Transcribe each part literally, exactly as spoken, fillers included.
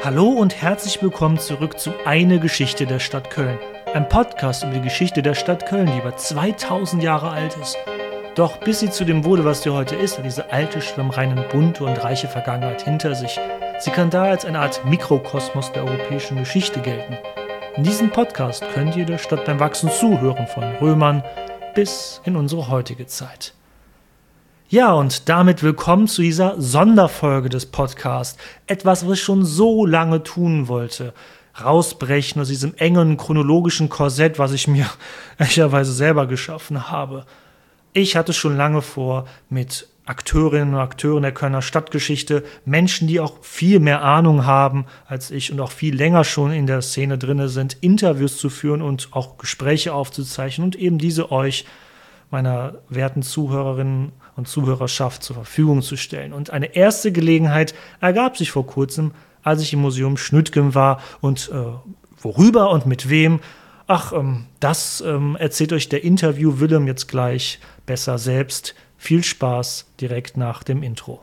Hallo und herzlich willkommen zurück zu Eine Geschichte der Stadt Köln. Ein Podcast über die Geschichte der Stadt Köln, die über zweitausend Jahre alt ist. Doch bis sie zu dem wurde, was sie heute ist, hat diese alte, schwimmreine, bunte und reiche Vergangenheit hinter sich. Sie kann daher als eine Art Mikrokosmos der europäischen Geschichte gelten. In diesem Podcast könnt ihr der Stadt beim Wachsen zuhören, von Römern bis in unsere heutige Zeit. Ja, und damit willkommen zu dieser Sonderfolge des Podcasts. Etwas, was ich schon so lange tun wollte. Rausbrechen aus diesem engen chronologischen Korsett, was ich mir ehrlicherweise selber geschaffen habe. Ich hatte schon lange vor, mit Akteurinnen und Akteuren der Kölner Stadtgeschichte, Menschen, die auch viel mehr Ahnung haben als ich und auch viel länger schon in der Szene drin sind, Interviews zu führen und auch Gespräche aufzuzeichnen und eben diese euch, meiner werten Zuhörerinnen und Zuhörerschaft, zur Verfügung zu stellen. Und eine erste Gelegenheit ergab sich vor kurzem, als ich im Museum Schnütgen war und äh, worüber und mit wem. Ach, ähm, das ähm, erzählt euch der Interview Willem jetzt gleich besser selbst. Viel Spaß direkt nach dem Intro.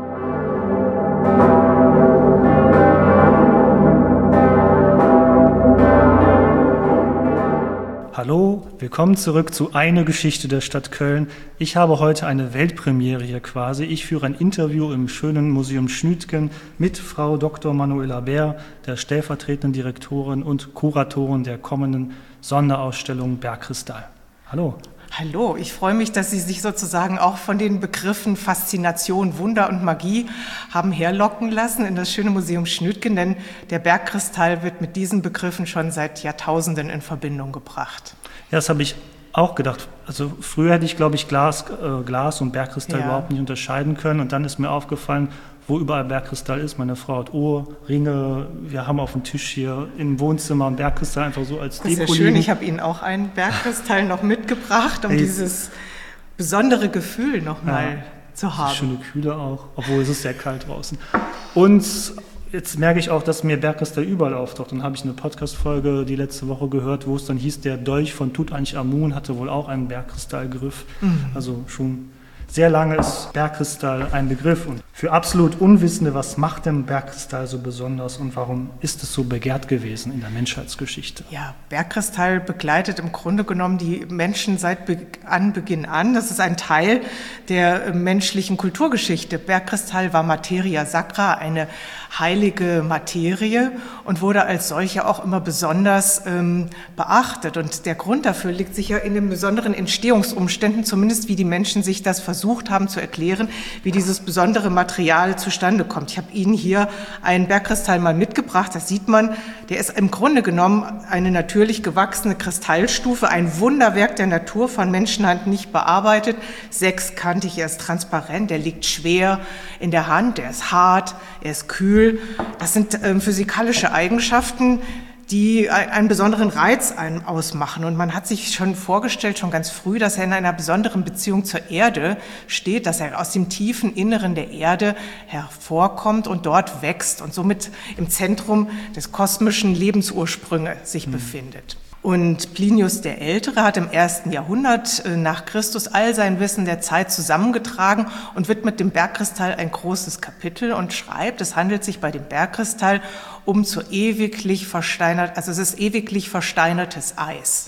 Hallo, willkommen zurück zu Eine Geschichte der Stadt Köln. Ich habe heute eine Weltpremiere hier quasi. Ich führe ein Interview im schönen Museum Schnütgen mit Frau Doktor Manuela Bär, der stellvertretenden Direktorin und Kuratorin der kommenden Sonderausstellung Bergkristall. Hallo. Hallo, ich freue mich, dass Sie sich sozusagen auch von den Begriffen Faszination, Wunder und Magie haben herlocken lassen in das schöne Museum Schnütgen, denn der Bergkristall wird mit diesen Begriffen schon seit Jahrtausenden in Verbindung gebracht. Ja, das habe ich auch gedacht. Also früher hätte ich, glaube ich, Glas, äh, Glas und Bergkristall ja. überhaupt nicht unterscheiden können und dann ist mir aufgefallen, wo überall Bergkristall ist. Meine Frau hat Ohrringe, wir haben auf dem Tisch hier im Wohnzimmer einen Bergkristall einfach so als Deko liegen. Das ist ja schön, ich habe Ihnen auch einen Bergkristall noch mitgebracht, um hey. dieses besondere Gefühl nochmal ja, zu haben. Schöne Kühle auch, obwohl es ist sehr kalt draußen. Und jetzt merke ich auch, dass mir Bergkristall überall auftaucht. Dann habe ich eine Podcast-Folge die letzte Woche gehört, wo es dann hieß, der Dolch von Tutanchamun hatte wohl auch einen Bergkristallgriff. Mhm. Also schon sehr lange ist Bergkristall ein Begriff. Und für absolut Unwissende, was macht denn Bergkristall so besonders und warum ist es so begehrt gewesen in der Menschheitsgeschichte? Ja, Bergkristall begleitet im Grunde genommen die Menschen seit Be- Anbeginn an. Das ist ein Teil der menschlichen Kulturgeschichte. Bergkristall war Materia sacra, eine heilige Materie und wurde als solche auch immer besonders ähm, beachtet. Und der Grund dafür liegt sicher in den besonderen Entstehungsumständen, zumindest wie die Menschen sich das versucht haben zu erklären, wie dieses besondere Material zustande kommt. Ich habe Ihnen hier einen Bergkristall mal mitgebracht. Das sieht man, der ist im Grunde genommen eine natürlich gewachsene Kristallstufe, ein Wunderwerk der Natur, von Menschenhand nicht bearbeitet. Sechskantig, er ist transparent, er liegt schwer in der Hand, er ist hart, er ist kühl. Das sind ähm, physikalische Eigenschaften, die einen besonderen Reiz ausmachen. Und man hat sich schon vorgestellt, schon ganz früh, dass er in einer besonderen Beziehung zur Erde steht, dass er aus dem tiefen Inneren der Erde hervorkommt und dort wächst und somit im Zentrum des kosmischen Lebensursprünge sich mhm. befindet. Und Plinius der Ältere hat im ersten Jahrhundert nach Christus all sein Wissen der Zeit zusammengetragen und widmet dem Bergkristall ein großes Kapitel und schreibt, es handelt sich bei dem Bergkristall um zu ewiglich versteinert, also es ist ewiglich versteinertes Eis.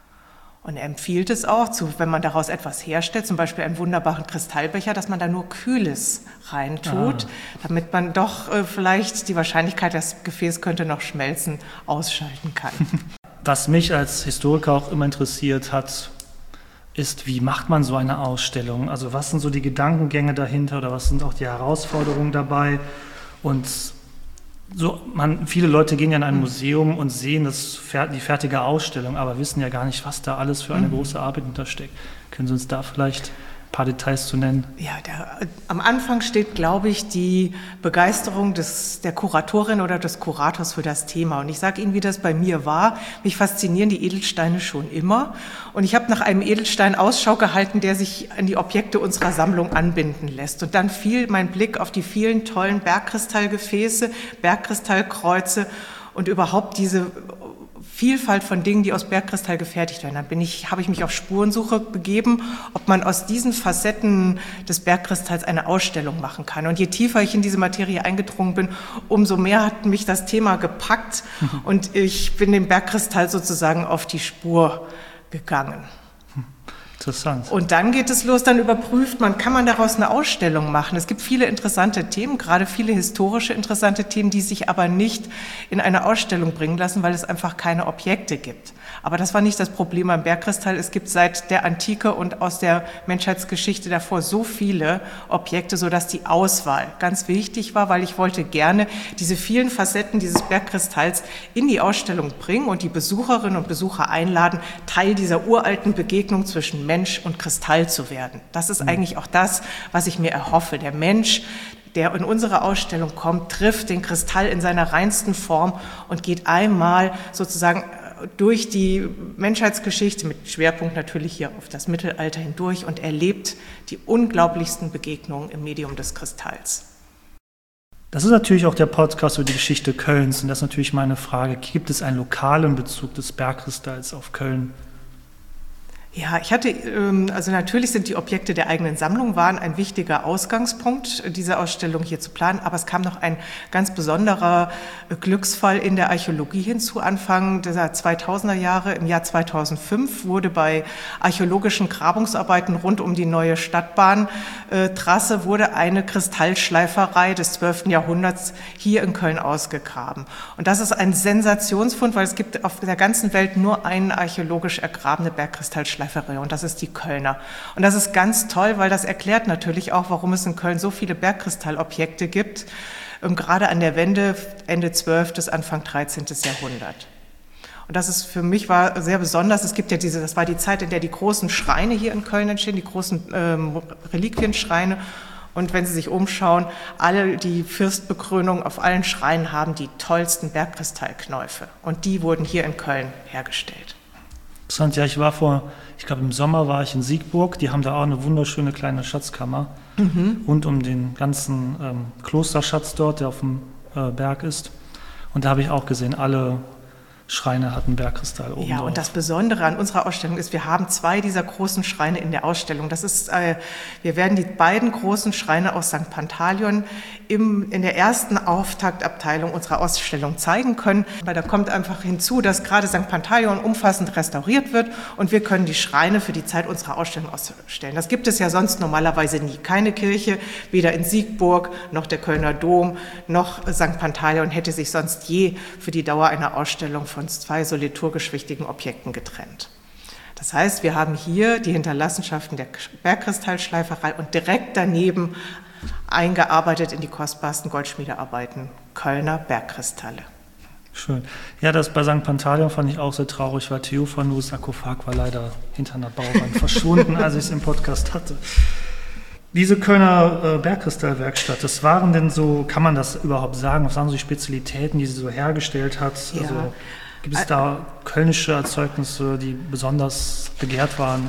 Und er empfiehlt es auch, zu, wenn man daraus etwas herstellt, zum Beispiel einen wunderbaren Kristallbecher, dass man da nur Kühles reintut, ah. damit man doch äh, vielleicht die Wahrscheinlichkeit, das Gefäß könnte noch schmelzen, ausschalten kann. Was mich als Historiker auch immer interessiert hat, ist, wie macht man so eine Ausstellung? Also was sind so die Gedankengänge dahinter oder was sind auch die Herausforderungen dabei? Und so, man, viele Leute gehen ja in ein Museum und sehen das, die fertige Ausstellung, aber wissen ja gar nicht, was da alles für eine mhm. große Arbeit hintersteckt. Können Sie uns da vielleicht ein paar Details zu nennen? Ja, der, am Anfang steht, glaube ich, die Begeisterung des, der Kuratorin oder des Kurators für das Thema. Und ich sage Ihnen, wie das bei mir war. Mich faszinieren die Edelsteine schon immer. Und ich habe nach einem Edelstein Ausschau gehalten, der sich an die Objekte unserer Sammlung anbinden lässt. Und dann fiel mein Blick auf die vielen tollen Bergkristallgefäße, Bergkristallkreuze und überhaupt diese Vielfalt von Dingen, die aus Bergkristall gefertigt werden. Dann bin ich, habe ich mich auf Spurensuche begeben, ob man aus diesen Facetten des Bergkristalls eine Ausstellung machen kann. Und je tiefer ich in diese Materie eingedrungen bin, umso mehr hat mich das Thema gepackt mhm. und ich bin dem Bergkristall sozusagen auf die Spur gegangen. Interessant. Und dann geht es los, dann überprüft man, kann man daraus eine Ausstellung machen. Es gibt viele interessante Themen, gerade viele historische interessante Themen, die sich aber nicht in eine Ausstellung bringen lassen, weil es einfach keine Objekte gibt. Aber das war nicht das Problem beim Bergkristall. Es gibt seit der Antike und aus der Menschheitsgeschichte davor so viele Objekte, sodass die Auswahl ganz wichtig war, weil ich wollte gerne diese vielen Facetten dieses Bergkristalls in die Ausstellung bringen und die Besucherinnen und Besucher einladen, Teil dieser uralten Begegnung zwischen Mensch und Kristall zu werden. Das ist eigentlich auch das, was ich mir erhoffe. Der Mensch, der in unsere Ausstellung kommt, trifft den Kristall in seiner reinsten Form und geht einmal sozusagen durch die Menschheitsgeschichte, mit Schwerpunkt natürlich hier auf das Mittelalter hindurch, und erlebt die unglaublichsten Begegnungen im Medium des Kristalls. Das ist natürlich auch der Podcast über die Geschichte Kölns. Und das ist natürlich meine Frage, gibt es einen lokalen Bezug des Bergkristalls auf Köln? Ja, ich hatte, also natürlich sind die Objekte der eigenen Sammlung waren ein wichtiger Ausgangspunkt, diese Ausstellung hier zu planen, aber es kam noch ein ganz besonderer Glücksfall in der Archäologie hinzu. Anfang der zweitausender Jahre, im Jahr zweitausendfünf, wurde bei archäologischen Grabungsarbeiten rund um die neue Stadtbahntrasse wurde eine Kristallschleiferei des zwölften Jahrhunderts hier in Köln ausgegraben. Und das ist ein Sensationsfund, weil es gibt auf der ganzen Welt nur eine archäologisch ergrabene Bergkristallschleiferei. Und das ist die Kölner. Und das ist ganz toll, weil das erklärt natürlich auch, warum es in Köln so viele Bergkristallobjekte gibt, gerade an der Wende Ende zwölften, Anfang dreizehnten Jahrhundert. Und das ist für mich war sehr besonders. Es gibt ja diese, das war die Zeit, in der die großen Schreine hier in Köln entstehen, die großen ähm, Reliquienschreine. Und wenn Sie sich umschauen, alle die Fürstbekrönungen auf allen Schreinen haben die tollsten Bergkristallknäufe. Und die wurden hier in Köln hergestellt. Interessant, ja, ich war vor, ich glaube im Sommer war ich in Siegburg, die haben da auch eine wunderschöne kleine Schatzkammer mhm. rund um den ganzen ähm, Klosterschatz dort, der auf dem äh, Berg ist. Und da habe ich auch gesehen, alle Schreine hatten Bergkristall oben Ja, drauf. Und das Besondere an unserer Ausstellung ist, wir haben zwei dieser großen Schreine in der Ausstellung. Das ist, äh, wir werden die beiden großen Schreine aus Sankt Pantaleon im, in der ersten Auftaktabteilung unserer Ausstellung zeigen können. Weil da kommt einfach hinzu, dass gerade Sankt Pantaleon umfassend restauriert wird und wir können die Schreine für die Zeit unserer Ausstellung ausstellen. Das gibt es ja sonst normalerweise nie. Keine Kirche, weder in Siegburg noch der Kölner Dom noch Sankt Pantaleon hätte sich sonst je für die Dauer einer Ausstellung von zwei so liturgisch wichtigen Objekten getrennt. Das heißt, wir haben hier die Hinterlassenschaften der Bergkristallschleiferei und direkt daneben eingearbeitet in die kostbarsten Goldschmiedearbeiten Kölner Bergkristalle. Schön. Ja, das bei Sankt Pantaleon fand ich auch sehr traurig, weil Theophanus Sarkophag war leider hinter einer Bauwand verschwunden, als ich es im Podcast hatte. Diese Kölner äh, Bergkristallwerkstatt, das waren denn so, kann man das überhaupt sagen, was waren so die Spezialitäten, die sie so hergestellt hat? Ja. Also, gibt es da kölnische Erzeugnisse, die besonders begehrt waren?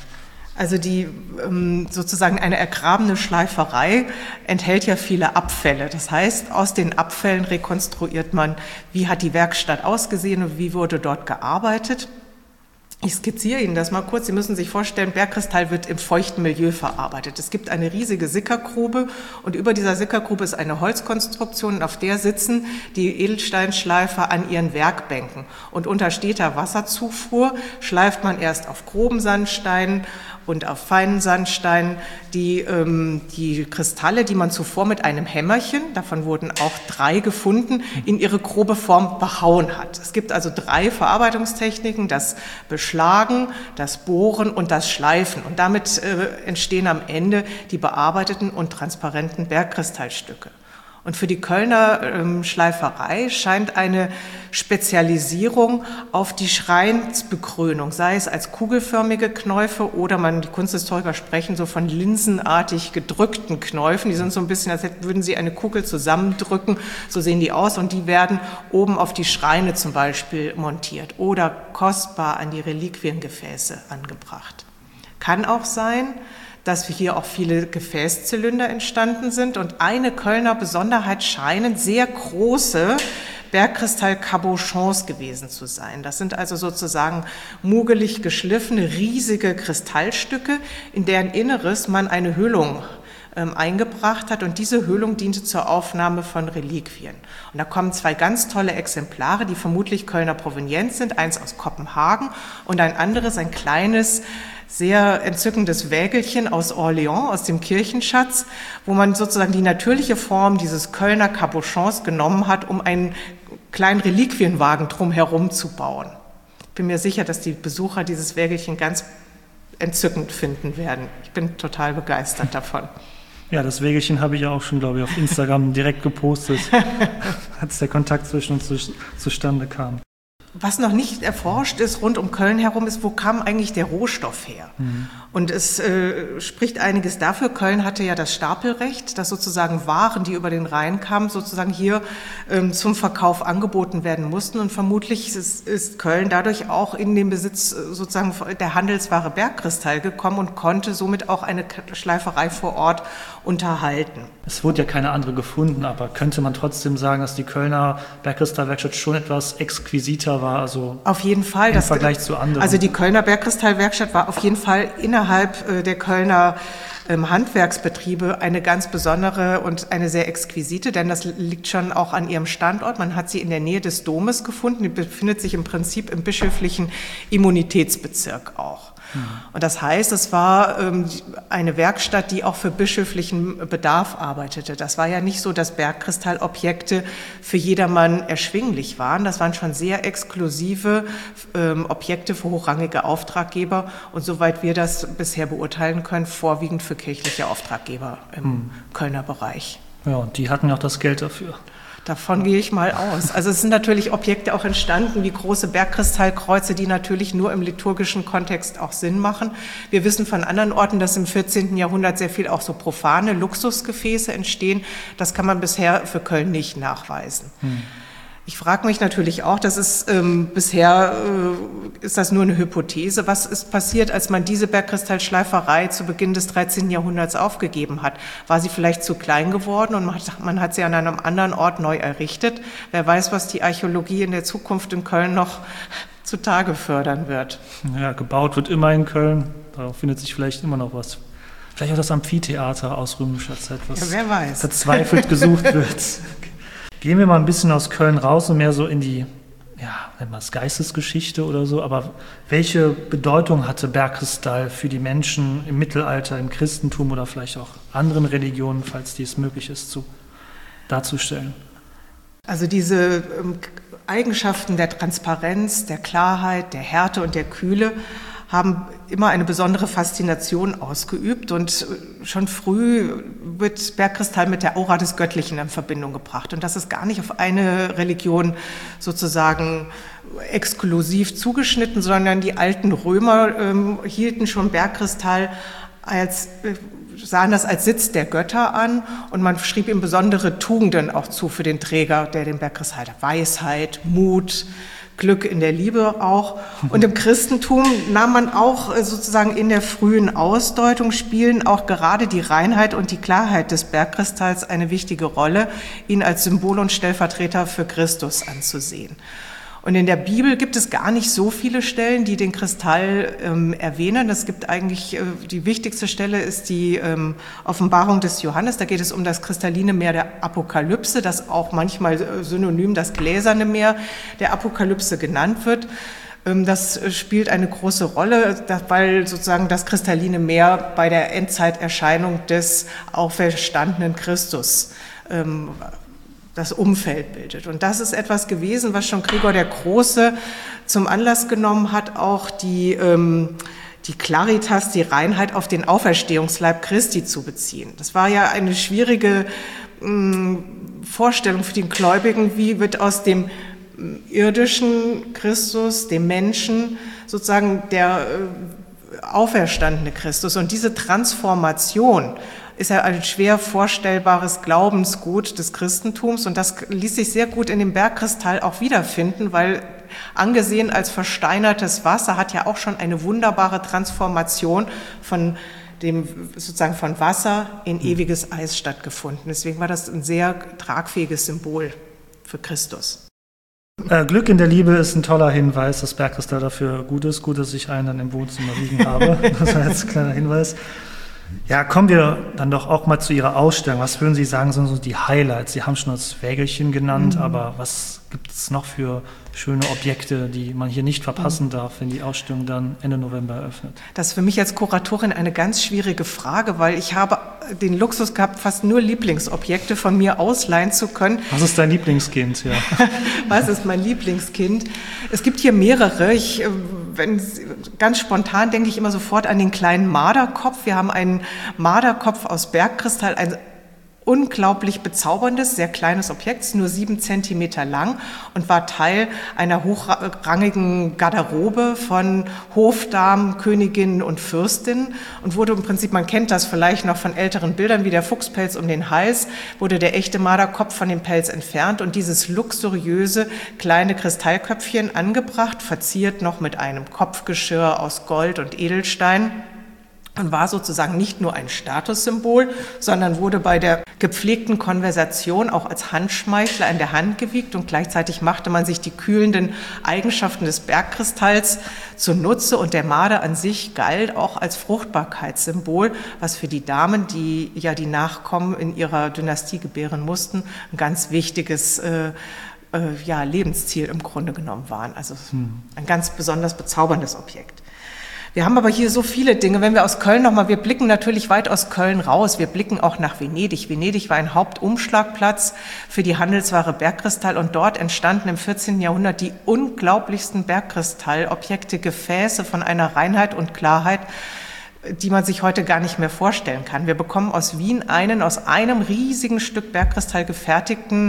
Also die sozusagen eine ergrabene Schleiferei enthält ja viele Abfälle. Das heißt, aus den Abfällen rekonstruiert man, wie hat die Werkstatt ausgesehen und wie wurde dort gearbeitet. Ich skizziere Ihnen das mal kurz. Sie müssen sich vorstellen, Bergkristall wird im feuchten Milieu verarbeitet. Es gibt eine riesige Sickergrube und über dieser Sickergrube ist eine Holzkonstruktion und auf der sitzen die Edelsteinschleifer an ihren Werkbänken. Und unter steter Wasserzufuhr schleift man erst auf groben Sandsteinen und auf feinen Sandsteinen die, ähm, die Kristalle, die man zuvor mit einem Hämmerchen, davon wurden auch drei gefunden, in ihre grobe Form behauen hat. Es gibt also drei Verarbeitungstechniken, das Beschlagen, das Bohren und das Schleifen. Und damit äh, entstehen am Ende die bearbeiteten und transparenten Bergkristallstücke. Und für die Kölner ähm, Schleiferei scheint eine Spezialisierung auf die Schreinsbekrönung, sei es als kugelförmige Knäufe oder man, die Kunsthistoriker sprechen so von linsenartig gedrückten Knäufen. Die sind so ein bisschen, als würden sie eine Kugel zusammendrücken. So sehen die aus und die werden oben auf die Schreine zum Beispiel montiert oder kostbar an die Reliquiengefäße angebracht. Kann auch sein, dass hier auch viele Gefäßzylinder entstanden sind. Und eine Kölner Besonderheit scheinen sehr große Bergkristall-Cabochons gewesen zu sein. Das sind also sozusagen mugelig geschliffene, riesige Kristallstücke, in deren Inneres man eine Höhlung ähm, eingebracht hat, und diese Höhlung diente zur Aufnahme von Reliquien. Und da kommen zwei ganz tolle Exemplare, die vermutlich Kölner Provenienz sind, eins aus Kopenhagen und ein anderes, ein kleines, sehr entzückendes Wägelchen aus Orléans, aus dem Kirchenschatz, wo man sozusagen die natürliche Form dieses Kölner Cabochons genommen hat, um einen kleinen Reliquienwagen drumherum zu bauen. Ich bin mir sicher, dass die Besucher dieses Wägelchen ganz entzückend finden werden. Ich bin total begeistert davon. Ja, das Wägelchen habe ich ja auch schon, glaube ich, auf Instagram direkt gepostet, als der Kontakt zwischen uns zu, zustande kam. Was noch nicht erforscht ist rund um Köln herum, ist, wo kam eigentlich der Rohstoff her? Mhm. Und es äh, spricht einiges dafür. Köln hatte ja das Stapelrecht, dass sozusagen Waren, die über den Rhein kamen, sozusagen hier ähm, zum Verkauf angeboten werden mussten. Und vermutlich ist, ist Köln dadurch auch in den Besitz äh, sozusagen der Handelsware Bergkristall gekommen und konnte somit auch eine Schleiferei vor Ort unterhalten. Es wurde ja keine andere gefunden, aber könnte man trotzdem sagen, dass die Kölner Bergkristallwerkstatt schon etwas exquisiter war? Also auf jeden Fall. Im das, Vergleich zu anderen. Also die Kölner Bergkristallwerkstatt war auf jeden Fall innerhalb äh, der Kölner ähm, Handwerksbetriebe eine ganz besondere und eine sehr exquisite, denn das liegt schon auch an ihrem Standort. Man hat sie in der Nähe des Domes gefunden. Die befindet sich im Prinzip im bischöflichen Immunitätsbezirk auch. Und das heißt, es war ähm, eine Werkstatt, die auch für bischöflichen Bedarf arbeitete. Das war ja nicht so, dass Bergkristallobjekte für jedermann erschwinglich waren. Das waren schon sehr exklusive ähm, Objekte für hochrangige Auftraggeber und soweit wir das bisher beurteilen können, vorwiegend für kirchliche Auftraggeber im hm. Kölner Bereich. Ja, und die hatten ja auch das Geld dafür. Davon gehe ich mal aus. Also es sind natürlich Objekte auch entstanden, wie große Bergkristallkreuze, die natürlich nur im liturgischen Kontext auch Sinn machen. Wir wissen von anderen Orten, dass im vierzehnten Jahrhundert sehr viel auch so profane Luxusgefäße entstehen. Das kann man bisher für Köln nicht nachweisen. Hm. Ich frage mich natürlich auch, das ist ähm, bisher äh, ist das nur eine Hypothese. Was ist passiert, als man diese Bergkristallschleiferei zu Beginn des dreizehnten Jahrhunderts aufgegeben hat? War sie vielleicht zu klein geworden und man hat, man hat sie an einem anderen Ort neu errichtet? Wer weiß, was die Archäologie in der Zukunft in Köln noch zutage fördern wird. Ja, gebaut wird immer in Köln. Da findet sich vielleicht immer noch was. Vielleicht auch das Amphitheater aus römischer Zeit, was ja, wer weiß. verzweifelt gesucht wird. Gehen wir mal ein bisschen aus Köln raus und mehr so in die, ja, nennen wir es Geistesgeschichte oder so, aber welche Bedeutung hatte Bergkristall für die Menschen im Mittelalter, im Christentum oder vielleicht auch anderen Religionen, falls dies möglich ist, zu, darzustellen? Also diese ähm, Eigenschaften der Transparenz, der Klarheit, der Härte und der Kühle haben immer eine besondere Faszination ausgeübt und schon früh wird Bergkristall mit der Aura des Göttlichen in Verbindung gebracht und das ist gar nicht auf eine Religion sozusagen exklusiv zugeschnitten, sondern die alten Römer ähm, hielten schon Bergkristall als äh, sahen das als Sitz der Götter an und man schrieb ihm besondere Tugenden auch zu für den Träger, der den Bergkristall hat. Weisheit, Mut, Glück in der Liebe auch. Und im Christentum nahm man auch sozusagen in der frühen Ausdeutung, spielen auch gerade die Reinheit und die Klarheit des Bergkristalls eine wichtige Rolle, ihn als Symbol und Stellvertreter für Christus anzusehen. Und in der Bibel gibt es gar nicht so viele Stellen, die den Kristall ähm, erwähnen. Es gibt eigentlich, äh, die wichtigste Stelle ist die ähm, Offenbarung des Johannes. Da geht es um das kristalline Meer der Apokalypse, das auch manchmal äh, synonym das gläserne Meer der Apokalypse genannt wird. Ähm, das spielt eine große Rolle, weil sozusagen das kristalline Meer bei der Endzeiterscheinung des auferstandenen Christus ähm, das Umfeld bildet. Und das ist etwas gewesen, was schon Gregor der Große zum Anlass genommen hat, auch die, ähm, die Claritas, die Reinheit auf den Auferstehungsleib Christi zu beziehen. Das war ja eine schwierige ähm, Vorstellung für die Gläubigen, wie wird aus dem irdischen Christus, dem Menschen, sozusagen der äh, auferstandene Christus. Und diese Transformation ist ja ein schwer vorstellbares Glaubensgut des Christentums und das ließ sich sehr gut in dem Bergkristall auch wiederfinden, weil angesehen als versteinertes Wasser hat ja auch schon eine wunderbare Transformation von dem sozusagen von Wasser in ewiges Eis stattgefunden. Deswegen war das ein sehr tragfähiges Symbol für Christus. Äh, Glück in der Liebe ist ein toller Hinweis, dass Bergkristall dafür gut ist. Gut, dass ich einen dann im Wohnzimmer liegen habe. Das war jetzt ein kleiner Hinweis. Ja, kommen wir dann doch auch mal zu Ihrer Ausstellung. Was würden Sie sagen, sind so die Highlights? Sie haben schon das Wägelchen genannt, mhm. aber was gibt es noch für schöne Objekte, die man hier nicht verpassen darf, wenn die Ausstellung dann Ende November eröffnet? Das ist für mich als Kuratorin eine ganz schwierige Frage, weil ich habe den Luxus gehabt, fast nur Lieblingsobjekte von mir ausleihen zu können. Was ist dein Lieblingskind? Ja. Was ist mein Lieblingskind? Es gibt hier mehrere. Ich, wenn, ganz spontan denke ich immer sofort an den kleinen Marderkopf. Wir haben einen Marderkopf aus Bergkristall, ein unglaublich bezauberndes, sehr kleines Objekt, nur sieben Zentimeter lang und war Teil einer hochrangigen Garderobe von Hofdamen, Königinnen und Fürstinnen und wurde im Prinzip, man kennt das vielleicht noch von älteren Bildern, wie der Fuchspelz um den Hals, wurde der echte Marderkopf von dem Pelz entfernt und dieses luxuriöse kleine Kristallköpfchen angebracht, verziert noch mit einem Kopfgeschirr aus Gold und Edelstein. Und war sozusagen nicht nur ein Statussymbol, sondern wurde bei der gepflegten Konversation auch als Handschmeichler in der Hand gewiegt und gleichzeitig machte man sich die kühlenden Eigenschaften des Bergkristalls zunutze und der Marder an sich galt auch als Fruchtbarkeitssymbol, was für die Damen, die ja die Nachkommen in ihrer Dynastie gebären mussten, ein ganz wichtiges äh, äh, ja, Lebensziel im Grunde genommen waren. Also ein ganz besonders bezauberndes Objekt. Wir haben aber hier so viele Dinge, wenn wir aus Köln nochmal, wir blicken natürlich weit aus Köln raus, wir blicken auch nach Venedig. Venedig war ein Hauptumschlagplatz für die Handelsware Bergkristall und dort entstanden im vierzehnten Jahrhundert die unglaublichsten Bergkristallobjekte, Gefäße von einer Reinheit und Klarheit, die man sich heute gar nicht mehr vorstellen kann. Wir bekommen aus Wien einen aus einem riesigen Stück Bergkristall gefertigten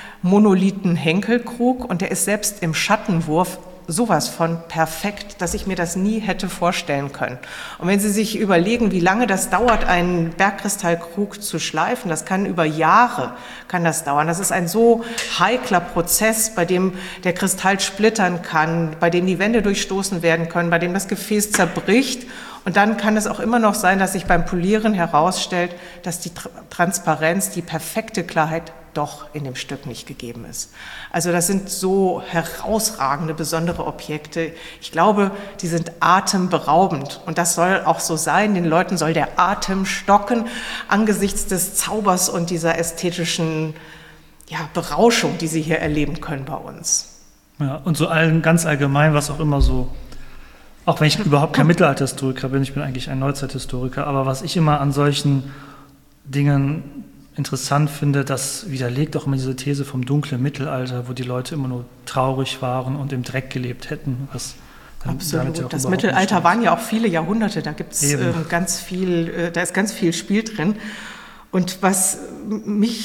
Monolithen-Henkelkrug und der ist selbst im Schattenwurf sowas von perfekt, dass ich mir das nie hätte vorstellen können. Und wenn Sie sich überlegen, wie lange das dauert, einen Bergkristallkrug zu schleifen, das kann über Jahre, kann das dauern. Das ist ein so heikler Prozess, bei dem der Kristall splittern kann, bei dem die Wände durchstoßen werden können, bei dem das Gefäß zerbricht. Und dann kann es auch immer noch sein, dass sich beim Polieren herausstellt, dass die Transparenz, die perfekte Klarheit doch in dem Stück nicht gegeben ist. Also das sind so herausragende, besondere Objekte. Ich glaube, die sind atemberaubend und das soll auch so sein. Den Leuten soll der Atem stocken angesichts des Zaubers und dieser ästhetischen ja, Berauschung, die sie hier erleben können bei uns. Ja, und so allen, ganz allgemein, was auch immer so, auch wenn ich überhaupt kein Mittelalterhistoriker bin, ich bin eigentlich ein Neuzeithistoriker, aber was ich immer an solchen Dingen interessant finde, das widerlegt auch immer diese These vom dunklen Mittelalter, wo die Leute immer nur traurig waren und im Dreck gelebt hätten. Was Absolut. Ja das Mittelalter waren ja auch viele Jahrhunderte, da gibt's ähm, ganz viel, äh, da ist ganz viel Spiel drin. Und was mich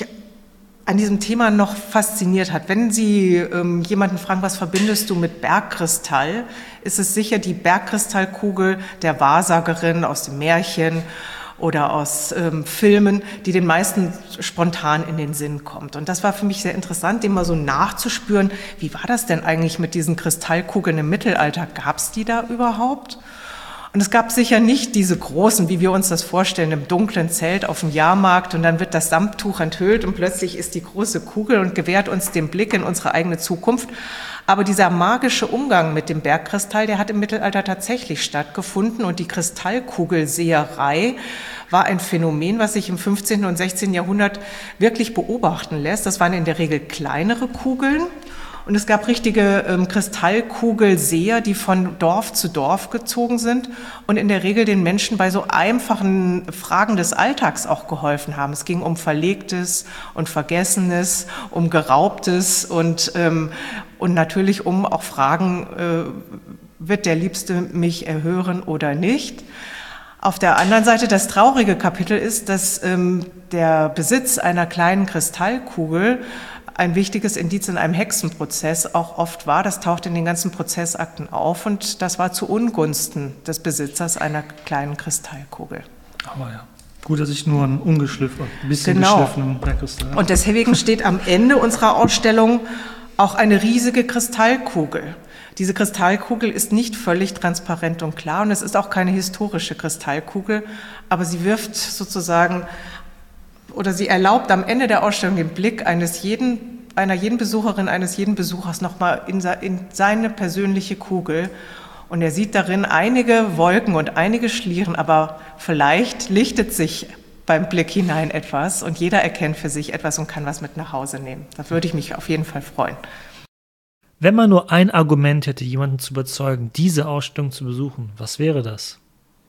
an diesem Thema noch fasziniert hat, wenn Sie ähm, jemanden fragen, was verbindest du mit Bergkristall, ist es sicher die Bergkristallkugel der Wahrsagerin aus dem Märchen oder aus ähm, Filmen, die den meisten spontan in den Sinn kommt. Und das war für mich sehr interessant, dem mal so nachzuspüren, wie war das denn eigentlich mit diesen Kristallkugeln im Mittelalter? Gab es die da überhaupt? Und es gab sicher nicht diese großen, wie wir uns das vorstellen, im dunklen Zelt auf dem Jahrmarkt und dann wird das Samttuch enthüllt und plötzlich ist die große Kugel und gewährt uns den Blick in unsere eigene Zukunft. Aber dieser magische Umgang mit dem Bergkristall, der hat im Mittelalter tatsächlich stattgefunden und die Kristallkugelseherei war ein Phänomen, was sich im fünfzehnten und sechzehnten Jahrhundert wirklich beobachten lässt. Das waren in der Regel kleinere Kugeln. Und es gab richtige ähm, Kristallkugelseher, die von Dorf zu Dorf gezogen sind und in der Regel den Menschen bei so einfachen Fragen des Alltags auch geholfen haben. Es ging um Verlegtes und Vergessenes, um Geraubtes und, ähm, und natürlich um auch Fragen, äh, wird der Liebste mich erhören oder nicht? Auf der anderen Seite, das traurige Kapitel ist, dass ähm, der Besitz einer kleinen Kristallkugel ein wichtiges Indiz in einem Hexenprozess auch oft war. Das taucht in den ganzen Prozessakten auf und das war zu Ungunsten des Besitzers einer kleinen Kristallkugel. Aber ja, gut, dass ich nur ein ungeschliffen, ein bisschen genau. geschliffenen Bergkristall habe. Und deswegen steht am Ende unserer Ausstellung auch eine riesige Kristallkugel. Diese Kristallkugel ist nicht völlig transparent und klar und es ist auch keine historische Kristallkugel, aber sie wirft sozusagen oder sie erlaubt am Ende der Ausstellung den Blick eines jeden einer jeden Besucherin, eines jeden Besuchers nochmal in, in seine persönliche Kugel. Und er sieht darin einige Wolken und einige Schlieren, aber vielleicht lichtet sich beim Blick hinein etwas und jeder erkennt für sich etwas und kann was mit nach Hause nehmen. Da würde ich mich auf jeden Fall freuen. Wenn man nur ein Argument hätte, jemanden zu überzeugen, diese Ausstellung zu besuchen, was wäre das?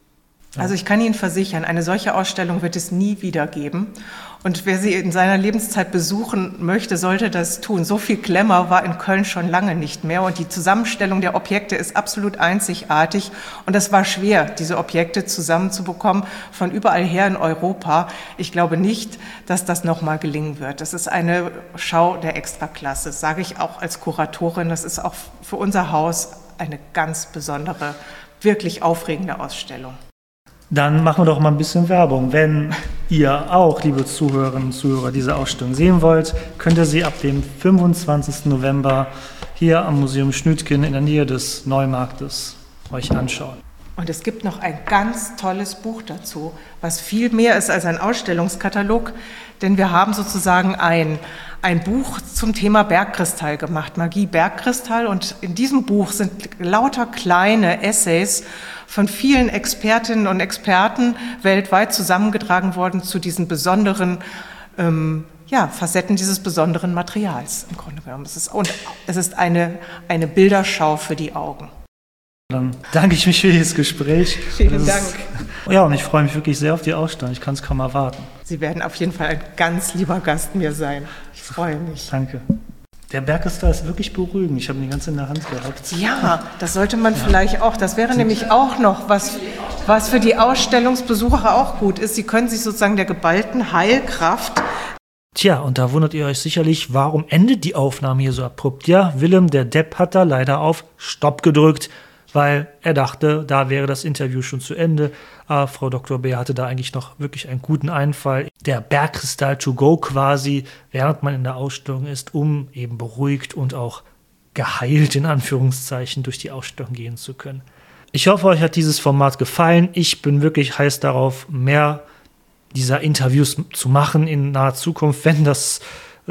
Ja. Also ich kann Ihnen versichern, eine solche Ausstellung wird es nie wieder geben. Und wer sie in seiner Lebenszeit besuchen möchte, sollte das tun. So viel Glamour war in Köln schon lange nicht mehr. Und die Zusammenstellung der Objekte ist absolut einzigartig. Und es war schwer, diese Objekte zusammenzubekommen von überall her in Europa. Ich glaube nicht, dass das nochmal gelingen wird. Das ist eine Schau der Extraklasse, das sage ich auch als Kuratorin. Das ist auch für unser Haus eine ganz besondere, wirklich aufregende Ausstellung. Dann machen wir doch mal ein bisschen Werbung. Wenn ihr auch, liebe Zuhörerinnen und Zuhörer, diese Ausstellung sehen wollt, könnt ihr sie ab dem fünfundzwanzigsten November hier am Museum Schnütgen in der Nähe des Neumarktes euch anschauen. Und es gibt noch ein ganz tolles Buch dazu, was viel mehr ist als ein Ausstellungskatalog, denn wir haben sozusagen ein, ein Buch zum Thema Bergkristall gemacht, Magie Bergkristall. Und in diesem Buch sind lauter kleine Essays von vielen Expertinnen und Experten weltweit zusammengetragen worden zu diesen besonderen ähm, ja, Facetten dieses besonderen Materials im Grunde genommen. Es ist, und es ist eine, eine Bilderschau für die Augen. Dann danke ich mich für dieses Gespräch. Vielen Dank. Ist, ja, und ich freue mich wirklich sehr auf die Ausstellung. Ich kann es kaum erwarten. Sie werden auf jeden Fall ein ganz lieber Gast mir sein. Ich freue mich. Danke. Der Bergkristall ist wirklich beruhigend. Ich habe ihn die ganze in der Hand gehabt. Ja, das sollte man ja. vielleicht auch. Das wäre nämlich auch noch was, was für die Ausstellungsbesucher auch gut ist. Sie können sich sozusagen der geballten Heilkraft. Tja, und da wundert ihr euch sicherlich, warum endet die Aufnahme hier so abrupt? Ja, Willem, der Depp, hat da leider auf Stopp gedrückt, weil er dachte, da wäre das Interview schon zu Ende. Aber Frau Doktor Beer hatte da eigentlich noch wirklich einen guten Einfall. Der Bergkristall to go quasi, während man in der Ausstellung ist, um eben beruhigt und auch geheilt in Anführungszeichen durch die Ausstellung gehen zu können. Ich hoffe, euch hat dieses Format gefallen. Ich bin wirklich heiß darauf, mehr dieser Interviews zu machen in naher Zukunft, wenn das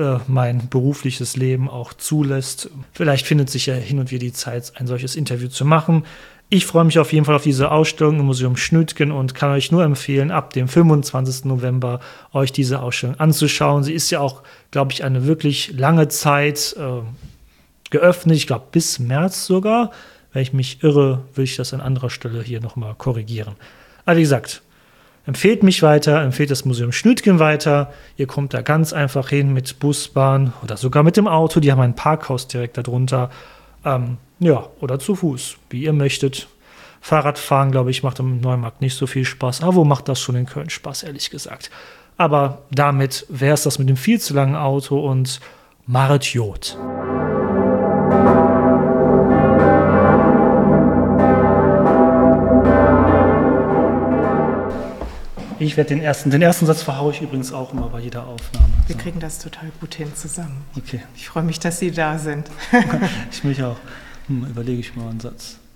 mein berufliches Leben auch zulässt. Vielleicht findet sich ja hin und wieder die Zeit, ein solches Interview zu machen. Ich freue mich auf jeden Fall auf diese Ausstellung im Museum Schnütgen und kann euch nur empfehlen, ab dem fünfundzwanzigsten November euch diese Ausstellung anzuschauen. Sie ist ja auch, glaube ich, eine wirklich lange Zeit äh, geöffnet. Ich glaube, bis März sogar. Wenn ich mich irre, will ich das an anderer Stelle hier nochmal korrigieren. Aber wie gesagt, empfehlt mich weiter, empfehlt das Museum Schnütgen weiter. Ihr kommt da ganz einfach hin mit Bus, Bahn oder sogar mit dem Auto. Die haben ein Parkhaus direkt darunter. Ähm, ja, oder zu Fuß, wie ihr möchtet. Fahrradfahren, glaube ich, macht im Neumarkt nicht so viel Spaß. Aber wo macht das schon in Köln Spaß, ehrlich gesagt? Aber damit wäre es das mit dem viel zu langen Auto und Maret Jod. Ich werde den ersten, den ersten Satz verhaue ich übrigens auch immer bei jeder Aufnahme. Wir so. kriegen das total gut hin zusammen. Okay. Ich freue mich, dass Sie da sind. Ich mich auch. Hm, überlege ich mal einen Satz.